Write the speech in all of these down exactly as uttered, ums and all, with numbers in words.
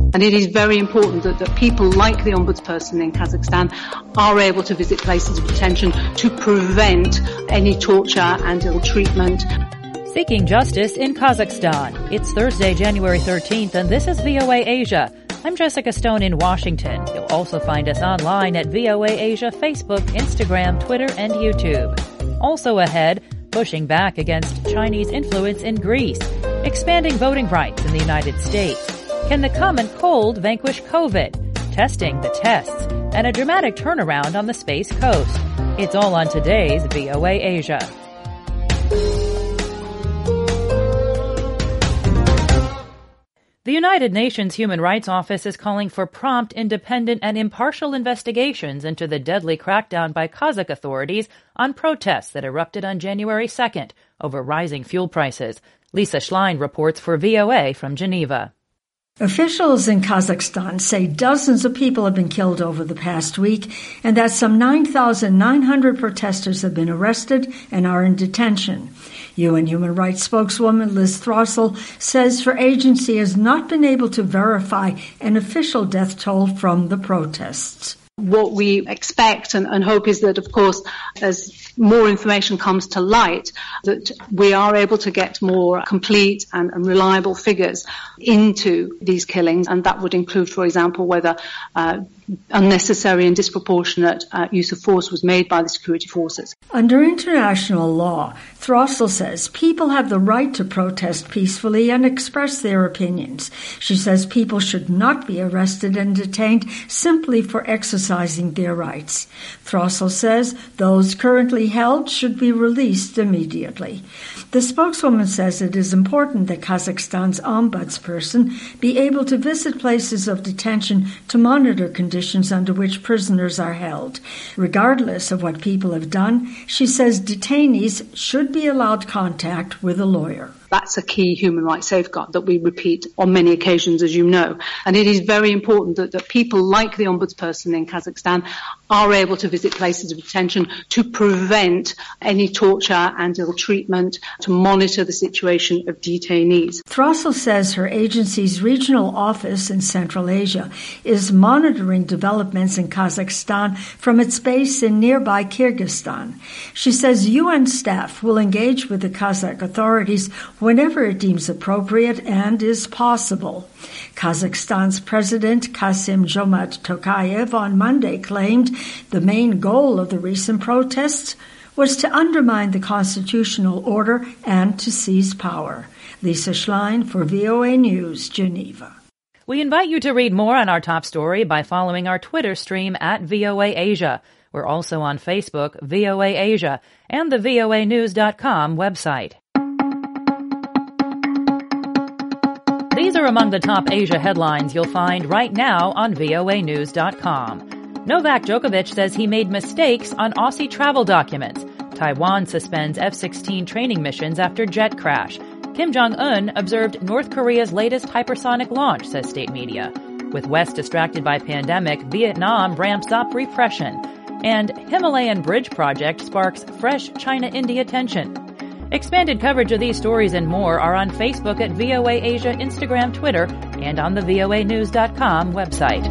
And it is very important that, that people like the Ombudsperson in Kazakhstan are able to visit places of detention to prevent any torture and ill treatment. Seeking justice in Kazakhstan. It's Thursday, January thirteenth, and this is V O A Asia. I'm Jessica Stone in Washington. You'll also find us online at V O A Asia Facebook, Instagram, Twitter, and YouTube. Also ahead, pushing back against Chinese influence in Greece, expanding voting rights in the United States. Can the common cold vanquish COVID? Testing the tests, and a dramatic turnaround on the Space Coast. It's all on today's V O A Asia. The United Nations Human Rights Office is calling for prompt, independent, and impartial investigations into the deadly crackdown by Kazakh authorities on protests that erupted on January second over rising fuel prices. Lisa Schlein reports for V O A from Geneva. Officials in Kazakhstan say dozens of people have been killed over the past week and that some nine thousand nine hundred protesters have been arrested and are in detention. U N Human Rights spokeswoman Liz Throssell says her agency has not been able to verify an official death toll from the protests. What we expect and, and hope is that, of course, as more information comes to light, that we are able to get more complete and, and reliable figures into these killings, and that would include, for example, whether uh, unnecessary and disproportionate uh, use of force was made by the security forces. Under international law, Throssell says people have the right to protest peacefully and express their opinions. She says people should not be arrested and detained simply for exercising their rights. Throssell says those currently held should be released immediately. The spokeswoman says it is important that Kazakhstan's ombudsperson be able to visit places of detention to monitor conditions under which prisoners are held. Regardless of what people have done, she says detainees should be allowed contact with a lawyer. That's a key human rights safeguard that we repeat on many occasions, as you know. And it is very important that, that people like the Ombudsperson in Kazakhstan are able to visit places of detention to prevent any torture and ill treatment, to monitor the situation of detainees. Throssell says her agency's regional office in Central Asia is monitoring developments in Kazakhstan from its base in nearby Kyrgyzstan. She says U N staff will engage with the Kazakh authorities whenever it deems appropriate and is possible. Kazakhstan's President Kassym-Jomart Tokayev on Monday claimed the main goal of the recent protests was to undermine the constitutional order and to seize power. Lisa Schlein for V O A News, Geneva. We invite you to read more on our top story by following our Twitter stream at V O A Asia. We're also on Facebook, V O A Asia, and the V O A news dot com website. These are among the top Asia headlines you'll find right now on V O A news dot com. Novak Djokovic says he made mistakes on Aussie travel documents. Taiwan suspends F sixteen training missions after jet crash. Kim Jong-un observed North Korea's latest hypersonic launch, says state media. With West distracted by pandemic, Vietnam ramps up repression. And Himalayan Bridge project sparks fresh China-India tension. Expanded coverage of these stories and more are on Facebook at V O A Asia, Instagram, Twitter, and on the V O A news dot com website.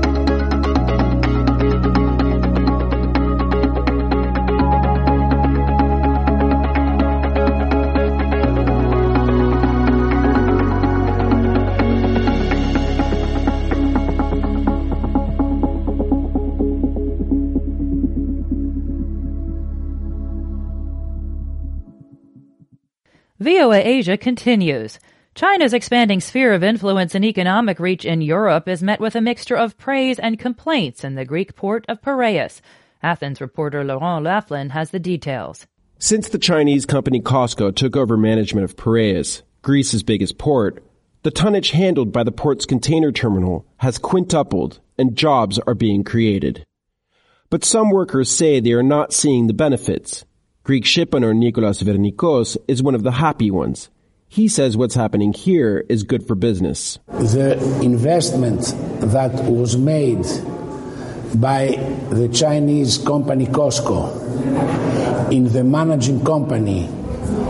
V O A Asia continues. China's expanding sphere of influence and economic reach in Europe is met with a mixture of praise and complaints in the Greek port of Piraeus. Athens reporter Laurent Laflin has the details. Since the Chinese company COSCO took over management of Piraeus, Greece's biggest port, the tonnage handled by the port's container terminal has quintupled and jobs are being created. But some workers say they are not seeing the benefits. Greek shipowner Nikolaos Vernikos is one of the happy ones. He says what's happening here is good for business. The investment that was made by the Chinese company COSCO in the managing company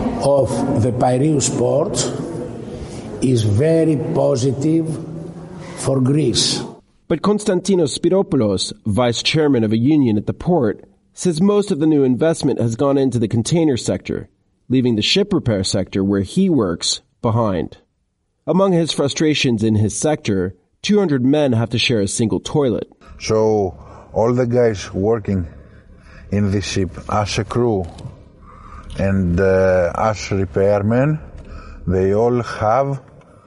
of the Piraeus port is very positive for Greece. But Konstantinos Spiropoulos, vice chairman of a union at the port, says most of the new investment has gone into the container sector, leaving the ship repair sector where he works behind. Among his frustrations in his sector, two hundred men have to share a single toilet. So all the guys working in the ship as a crew and uh, as repairmen, they all have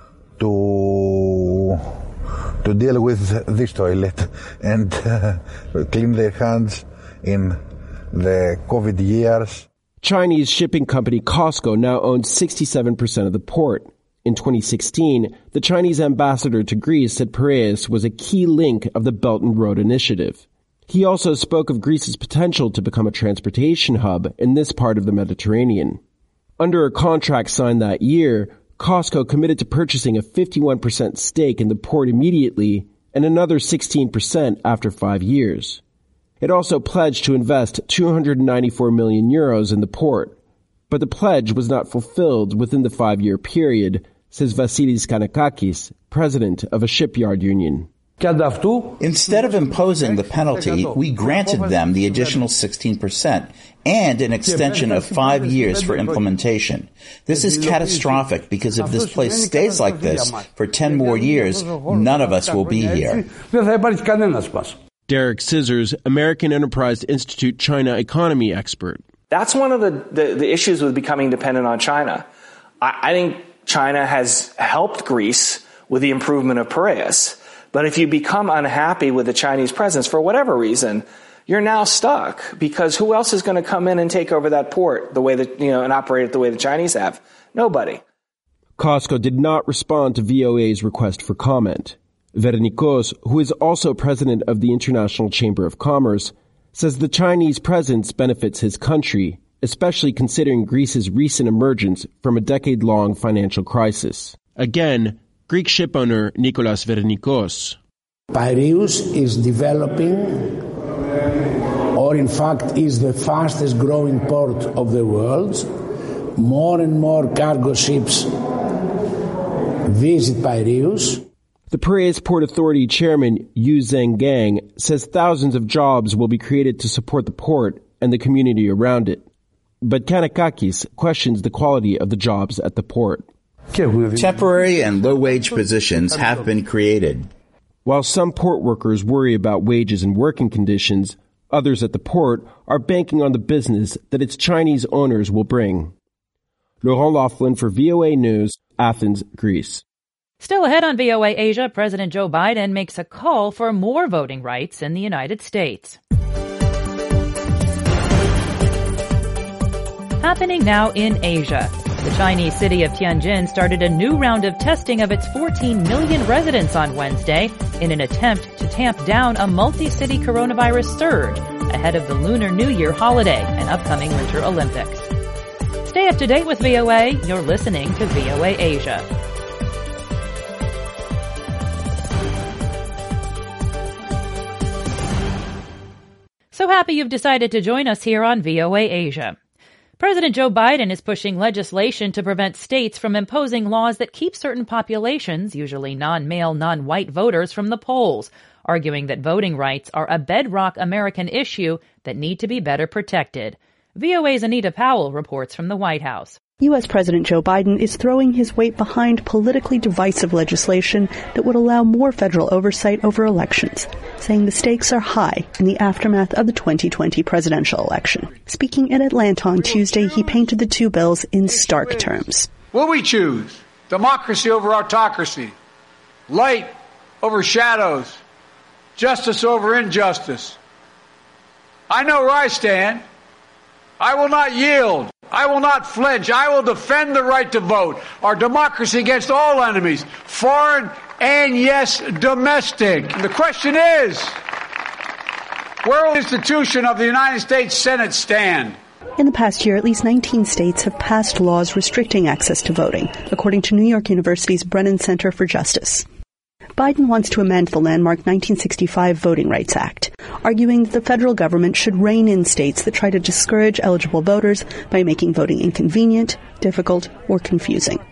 to to deal with this toilet and uh, clean their hands in the COVID years. Chinese shipping company COSCO now owns sixty-seven percent of the port. In twenty sixteen, the Chinese ambassador to Greece said Piraeus was a key link of the Belt and Road Initiative. He also spoke of Greece's potential to become a transportation hub in this part of the Mediterranean. Under a contract signed that year, COSCO committed to purchasing a fifty-one percent stake in the port immediately and another sixteen percent after five years. It also pledged to invest two hundred ninety-four million euros in the port, but the pledge was not fulfilled within the five-year period, says Vasilis Kanakakis, president of a shipyard union. Instead of imposing the penalty, we granted them the additional sixteen percent and an extension of five years for implementation. This is catastrophic because if this place stays like this for ten more years, none of us will be here. Derek Scissors, American Enterprise Institute China economy expert. That's one of the, the, the issues with becoming dependent on China. I, I think China has helped Greece with the improvement of Piraeus. But if you become unhappy with the Chinese presence for whatever reason, you're now stuck because who else is going to come in and take over that port the way that, you know, and operate it the way the Chinese have? Nobody. COSCO did not respond to V O A's request for comment. Vernikos, who is also president of the International Chamber of Commerce, says the Chinese presence benefits his country, especially considering Greece's recent emergence from a decade-long financial crisis. Again, Greek shipowner Nicholas Vernikos. Piraeus is developing, or in fact is the fastest growing port of the world. More and more cargo ships visit Piraeus. The Piraeus Port Authority chairman Yu Zhengang says thousands of jobs will be created to support the port and the community around it. But Kanakakis questions the quality of the jobs at the port. Temporary and low-wage positions have been created. While some port workers worry about wages and working conditions, others at the port are banking on the business that its Chinese owners will bring. Laurent Laughlin for V O A News, Athens, Greece. Still ahead on V O A Asia, President Joe Biden makes a call for more voting rights in the United States. Happening now in Asia. The Chinese city of Tianjin started a new round of testing of its fourteen million residents on Wednesday in an attempt to tamp down a multi-city coronavirus surge ahead of the Lunar New Year holiday and upcoming Winter Olympics. Stay up to date with V O A. You're listening to V O A Asia. So happy you've decided to join us here on V O A Asia. President Joe Biden is pushing legislation to prevent states from imposing laws that keep certain populations, usually non-male, non-white voters, from the polls, arguing that voting rights are a bedrock American issue that need to be better protected. V O A's Anita Powell reports from the White House. U S. President Joe Biden is throwing his weight behind politically divisive legislation that would allow more federal oversight over elections, saying the stakes are high in the aftermath of the twenty twenty presidential election. Speaking in Atlanta on Tuesday, he painted the two bills in stark terms. Will we choose democracy over autocracy, light over shadows, justice over injustice? I know where I stand. I will not yield. I will not flinch. I will defend the right to vote, our democracy against all enemies, foreign and, yes, domestic. And the question is, where will the institution of the United States Senate stand? In the past year, at least nineteen states have passed laws restricting access to voting, according to New York University's Brennan Center for Justice. Biden wants to amend the landmark nineteen sixty-five Voting Rights Act, arguing that the federal government should rein in states that try to discourage eligible voters by making voting inconvenient, difficult, or confusing.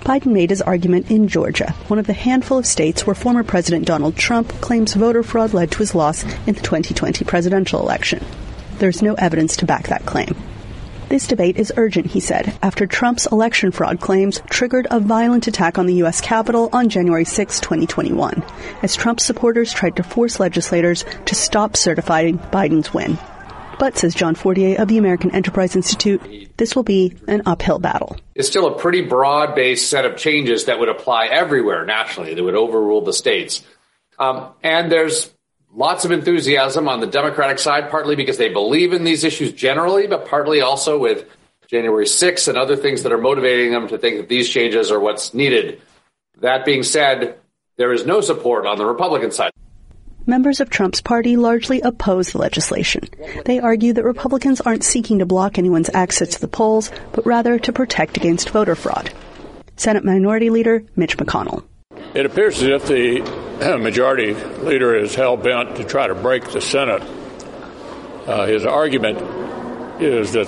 Biden made his argument in Georgia, one of the handful of states where former President Donald Trump claims voter fraud led to his loss in the twenty twenty presidential election. There's no evidence to back that claim. This debate is urgent, he said, after Trump's election fraud claims triggered a violent attack on the U S Capitol on January sixth, twenty twenty-one, as Trump supporters tried to force legislators to stop certifying Biden's win. But, says John Fortier of the American Enterprise Institute, this will be an uphill battle. It's still a pretty broad-based set of changes that would apply everywhere nationally, that would overrule the states. Um, and there's lots of enthusiasm on the Democratic side, partly because they believe in these issues generally, but partly also with January sixth and other things that are motivating them to think that these changes are what's needed. That being said, there is no support on the Republican side. Members of Trump's party largely oppose the legislation. They argue that Republicans aren't seeking to block anyone's access to the polls, but rather to protect against voter fraud. Senate Minority Leader Mitch McConnell. It appears as if the majority leader is hell-bent to try to break the Senate. Uh, his argument is that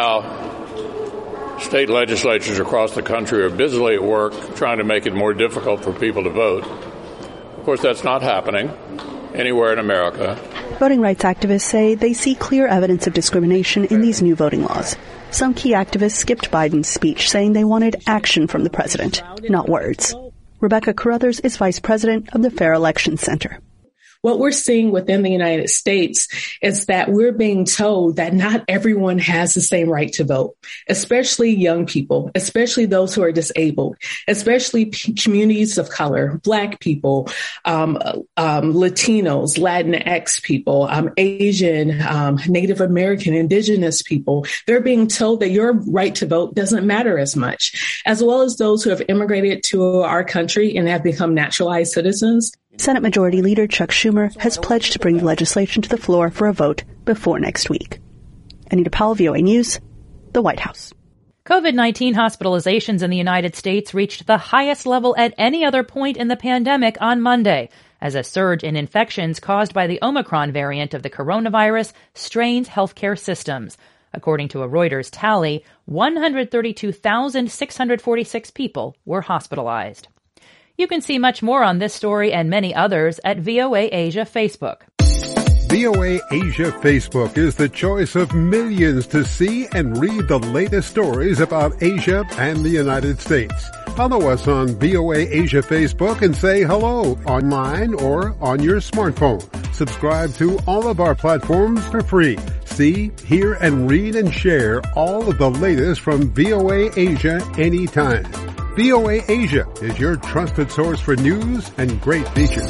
somehow state legislatures across the country are busily at work trying to make it more difficult for people to vote. Of course, that's not happening anywhere in America. Voting rights activists say they see clear evidence of discrimination in these new voting laws. Some key activists skipped Biden's speech, saying they wanted action from the president, not words. Rebecca Carruthers is vice president of the Fair Elections Center. What we're seeing within the United States is that we're being told that not everyone has the same right to vote, especially young people, especially those who are disabled, especially p- communities of color, Black people, um, um, Latinos, Latinx people, um, Asian, um, Native American, Indigenous people. They're being told that your right to vote doesn't matter as much, as well as those who have immigrated to our country and have become naturalized citizens. Senate Majority Leader Chuck Schumer has pledged to bring the legislation to the floor for a vote before next week. Anita Powell, V O A News, the White House. COVID nineteen hospitalizations in the United States reached the highest level at any other point in the pandemic on Monday, as a surge in infections caused by the Omicron variant of the coronavirus strains healthcare systems. According to a Reuters tally, one hundred thirty-two thousand six hundred forty-six people were hospitalized. You can see much more on this story and many others at V O A Asia Facebook. V O A Asia Facebook is the choice of millions to see and read the latest stories about Asia and the United States. Follow us on V O A Asia Facebook and say hello online or on your smartphone. Subscribe to all of our platforms for free. See, hear, and read and share all of the latest from V O A Asia anytime. V O A Asia is your trusted source for news and great features.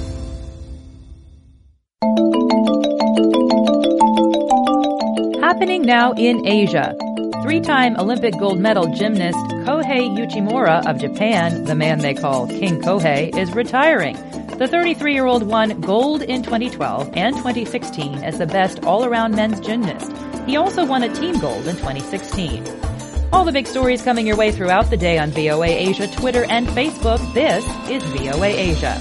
Happening now in Asia. Three-time Olympic gold medal gymnast Kohei Uchimura of Japan, the man they call King Kohei, is retiring. The thirty-three-year-old won gold in twenty twelve and twenty sixteen as the best all-around men's gymnast. He also won a team gold in twenty sixteen. All the big stories coming your way throughout the day on V O A Asia, Twitter, and Facebook. This is V O A Asia.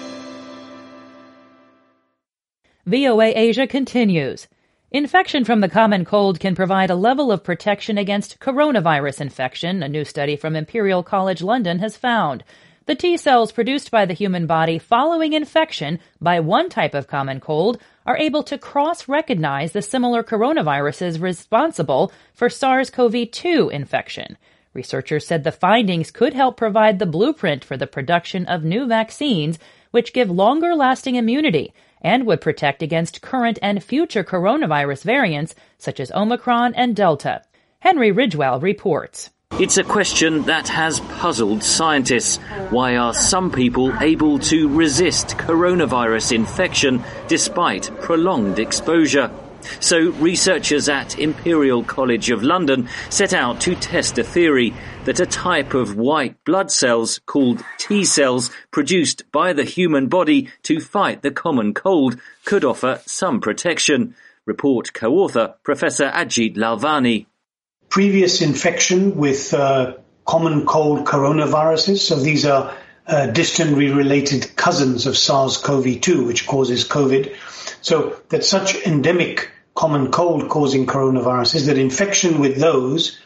V O A Asia continues. Infection from the common cold can provide a level of protection against coronavirus infection, a new study from Imperial College London has found. The T cells produced by the human body following infection by one type of common cold are able to cross-recognize the similar coronaviruses responsible for SARS-C o V two infection. Researchers said the findings could help provide the blueprint for the production of new vaccines, which give longer-lasting immunity and would protect against current and future coronavirus variants such as Omicron and Delta. Henry Ridgewell reports. It's a question that has puzzled scientists. Why are some people able to resist coronavirus infection despite prolonged exposure? So researchers at Imperial College of London set out to test a theory that a type of white blood cells called T cells produced by the human body to fight the common cold could offer some protection. Report co-author Professor Ajit Lalvani. Previous infection with uh, common cold coronaviruses, so these are uh, distantly related cousins of SARS-C o V two, which causes COVID. So that such endemic common cold causing coronaviruses, that infection with those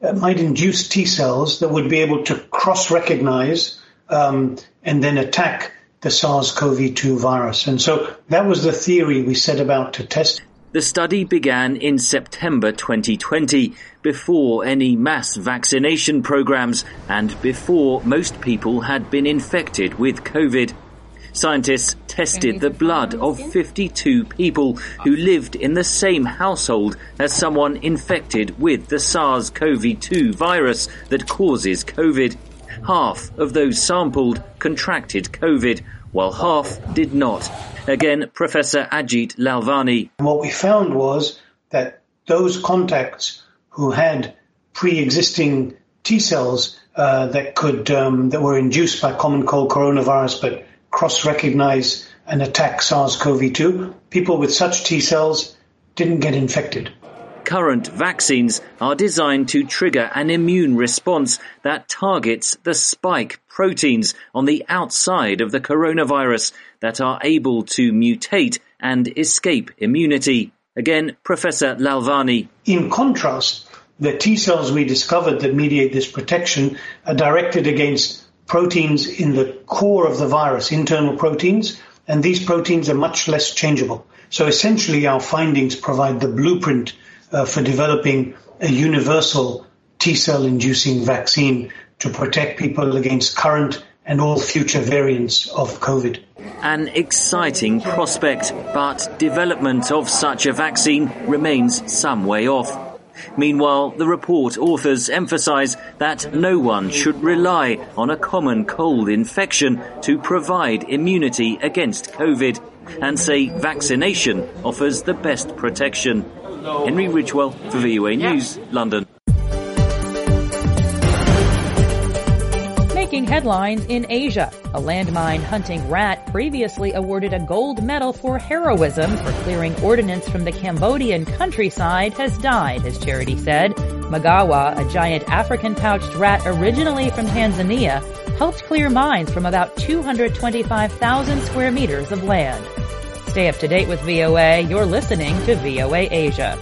uh, might induce T cells that would be able to cross-recognize um, and then attack the SARS-C o V two virus. And so that was the theory we set about to test. The study began in September twenty twenty, before any mass vaccination programs and before most people had been infected with COVID. Scientists tested the blood of fifty-two people who lived in the same household as someone infected with the SARS-C o V two virus that causes COVID. Half of those sampled contracted COVID, while half did not. Again, Professor Ajit Lalvani. What we found was that those contacts who had pre-existing T cells uh, that could um, that were induced by common cold coronavirus but cross-recognize and attack SARS-C o V two, people with such T cells didn't get infected. Current vaccines are designed to trigger an immune response that targets the spike proteins on the outside of the coronavirus that are able to mutate and escape immunity. Again, Professor Lalvani. In contrast, the T cells we discovered that mediate this protection are directed against proteins in the core of the virus, internal proteins, and these proteins are much less changeable. So essentially our findings provide the blueprint uh, for developing a universal T-cell inducing vaccine to protect people against current and all future variants of COVID. An exciting prospect, but development of such a vaccine remains some way off. Meanwhile, the report authors emphasize that no one should rely on a common cold infection to provide immunity against COVID, and say vaccination offers the best protection. Henry Ridgewell for V O A News, London. Making headlines in Asia. A landmine hunting rat previously awarded a gold medal for heroism for clearing ordnance from the Cambodian countryside has died, as Charity said. Magawa, a giant African pouched rat originally from Tanzania, helped clear mines from about two hundred twenty-five thousand square meters of land. Stay up to date with V O A. You're listening to V O A Asia.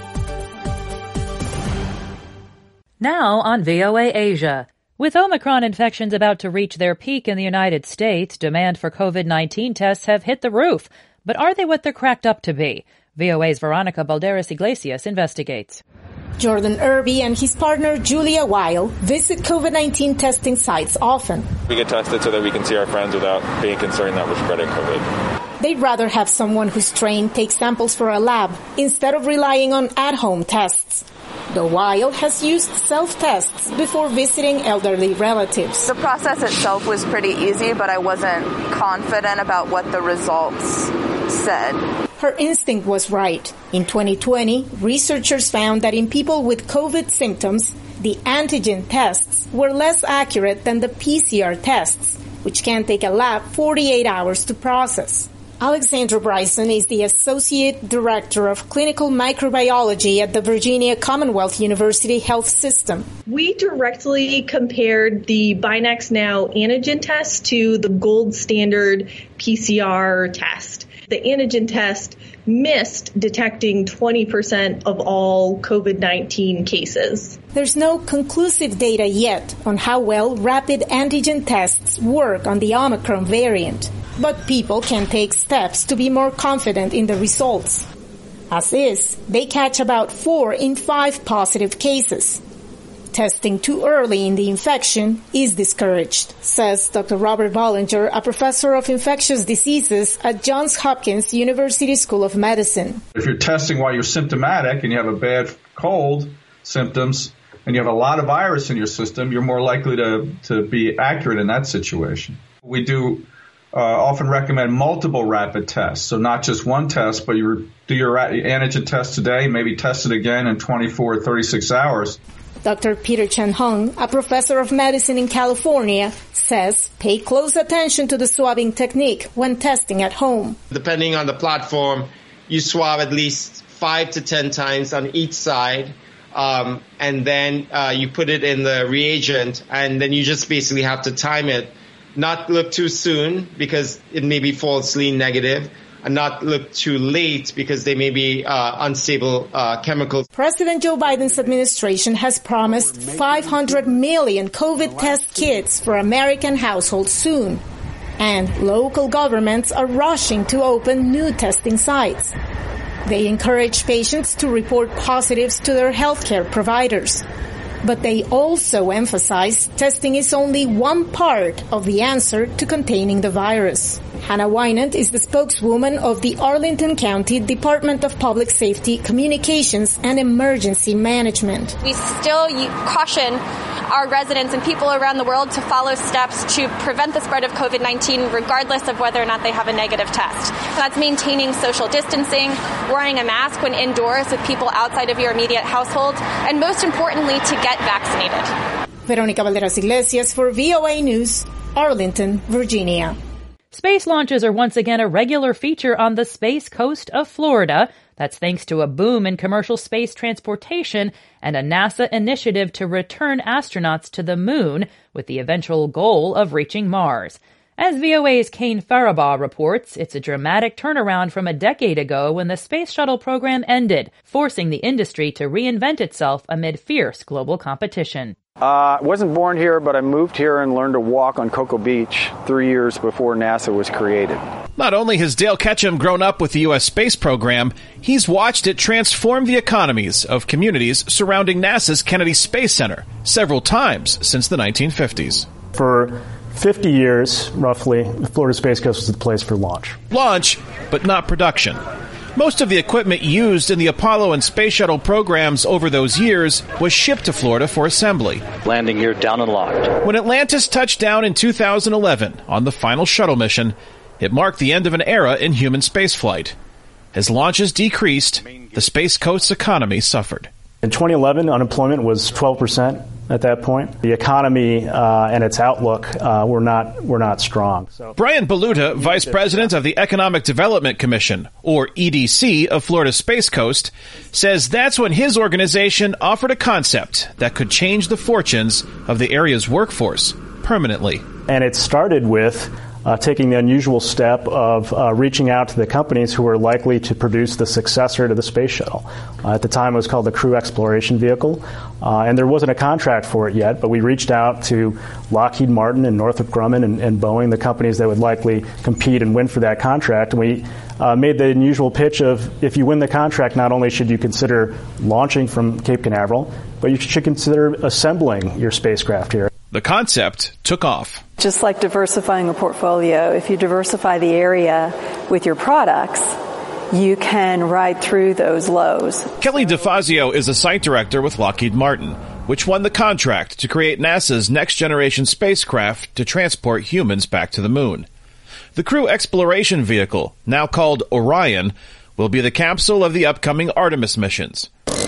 Now on V O A Asia. With Omicron infections about to reach their peak in the United States, demand for COVID nineteen tests have hit the roof. But are they what they're cracked up to be? V O A's Veronica Balderas Iglesias investigates. Jordan Irby and his partner Julia Weil visit COVID nineteen testing sites often. We get tested so that we can see our friends without being concerned that we're spreading COVID. They'd rather have someone who's trained take samples for a lab instead of relying on at-home tests. The Weil has used self-tests before visiting elderly relatives. The process itself was pretty easy, but I wasn't confident about what the results said. Her instinct was right. In twenty twenty, researchers found that in people with COVID symptoms, the antigen tests were less accurate than the P C R tests, which can take a lab forty-eight hours to process. Alexandra Bryson is the Associate Director of Clinical Microbiology at the Virginia Commonwealth University Health System. We directly compared the BinaxNOW antigen test to the gold standard P C R test. The antigen test missed detecting twenty percent of all COVID nineteen cases. There's no conclusive data yet on how well rapid antigen tests work on the Omicron variant. But people can take steps to be more confident in the results. As is, they catch about four in five positive cases. Testing too early in the infection is discouraged, says Doctor Robert Bollinger, a professor of infectious diseases at Johns Hopkins University School of Medicine. If you're testing while you're symptomatic and you have a bad cold symptoms and you have a lot of virus in your system, you're more likely to, to be accurate in that situation. We do Uh, often recommend multiple rapid tests. So not just one test, but you do your antigen test today, maybe test it again in twenty-four, thirty-six hours. Doctor Peter Chen Hung, a professor of medicine in California, says pay close attention to the swabbing technique when testing at home. Depending on the platform, you swab at least five to ten times on each side. Um, and then uh, you put it in the reagent, and then you just basically have to time it. Not look too soon because it may be falsely negative, and not look too late because they may be uh, unstable uh, chemicals. President Joe Biden's administration has promised five hundred million COVID test kits for American households soon. And local governments are rushing to open new testing sites. They encourage patients to report positives to their healthcare providers. But they also emphasize testing is only one part of the answer to containing the virus. Hannah Wynant is the spokeswoman of the Arlington County Department of Public Safety, Communications, and Emergency Management. We still caution our residents and people around the world to follow steps to prevent the spread of COVID nineteen, regardless of whether or not they have a negative test. And that's maintaining social distancing, wearing a mask when indoors with people outside of your immediate household, and most importantly, to get vaccinated. Veronica Valderas Iglesias for V O A News, Arlington, Virginia. Space launches are once again a regular feature on the Space Coast of Florida. That's thanks to a boom in commercial space transportation and a NASA initiative to return astronauts to the moon with the eventual goal of reaching Mars. As V O A's Kane Faribaugh reports, it's a dramatic turnaround from a decade ago when the space shuttle program ended, forcing the industry to reinvent itself amid fierce global competition. Uh, I wasn't born here, but I moved here and learned to walk on Cocoa Beach three years before NASA was created. Not only has Dale Ketchum grown up with the U S space program, he's watched it transform the economies of communities surrounding NASA's Kennedy Space Center several times since the nineteen fifties. For fifty years, roughly, the Florida Space Coast was the place for launch. Launch, but not production. Most of the equipment used in the Apollo and Space Shuttle programs over those years was shipped to Florida for assembly. Landing gear down and locked. When Atlantis touched down in two thousand eleven on the final shuttle mission, it marked the end of an era in human spaceflight. As launches decreased, the Space Coast's economy suffered. In twenty eleven, unemployment was twelve percent at that point. The economy uh, and its outlook uh, were not were not strong. So. Brian Baluta, Vice President of the Economic Development Commission, or E D C, of Florida Space Coast, says that's when his organization offered a concept that could change the fortunes of the area's workforce permanently. And it started with Uh, taking the unusual step of uh, reaching out to the companies who were likely to produce the successor to the space shuttle. Uh, at the time, it was called the Crew Exploration Vehicle, uh, and there wasn't a contract for it yet, but we reached out to Lockheed Martin and Northrop Grumman and, and Boeing, the companies that would likely compete and win for that contract, and we uh, made the unusual pitch of, if you win the contract, not only should you consider launching from Cape Canaveral, but you should consider assembling your spacecraft here. The concept took off. Just like diversifying a portfolio, if you diversify the area with your products, you can ride through those lows. Kelly DeFazio is a site director with Lockheed Martin, which won the contract to create NASA's next-generation spacecraft to transport humans back to the moon. The Crew Exploration Vehicle, now called Orion, will be the capsule of the upcoming Artemis missions.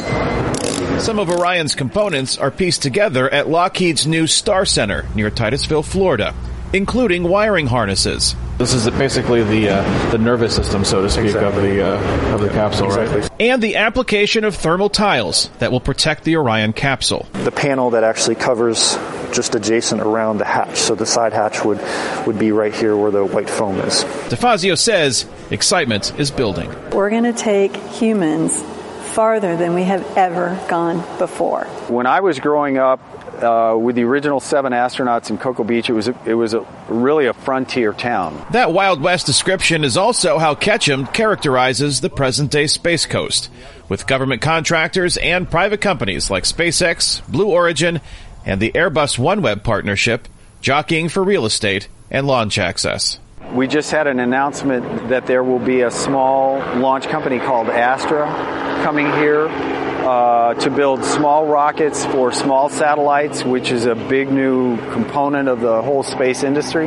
Some of Orion's components are pieced together at Lockheed's new Star Center near Titusville, Florida, including wiring harnesses. This is basically the uh, the nervous system, so to speak, exactly. of the uh, of the capsule, exactly. right? And the application of thermal tiles that will protect the Orion capsule. The panel that actually covers just adjacent around the hatch, so the side hatch would would be right here where the white foam is. DeFazio says excitement is building. We're going to take humans farther than we have ever gone before. When I was growing up uh, with the original seven astronauts in Cocoa Beach, it was a, it was a, really a frontier town. That Wild West description is also how Ketchum characterizes the present-day Space Coast, with government contractors and private companies like SpaceX, Blue Origin, and the Airbus OneWeb partnership jockeying for real estate and launch access. We just had an announcement that there will be a small launch company called Astra coming here uh, to build small rockets for small satellites, which is a big new component of the whole space industry.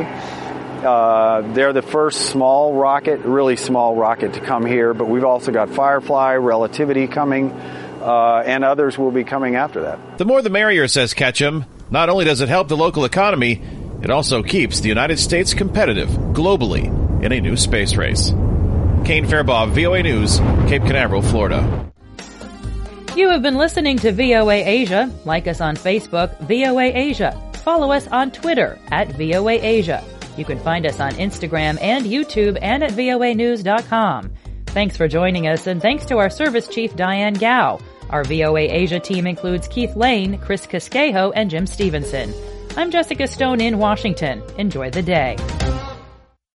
Uh, they're the first small rocket, really small rocket to come here, but we've also got Firefly, Relativity coming, uh, and others will be coming after that. The more the merrier, says Ketchum. Not only does it help the local economy, it also keeps the United States competitive globally in a new space race. Kane Faribaugh, V O A News, Cape Canaveral, Florida. You have been listening to V O A Asia. Like us on Facebook, V O A Asia. Follow us on Twitter at V O A Asia. You can find us on Instagram and YouTube and at V O A news dot com. Thanks for joining us, and thanks to our service chief, Diane Gao. Our V O A Asia team includes Keith Lane, Chris Casquejo, and Jim Stevenson. I'm Jessica Stone in Washington. Enjoy the day.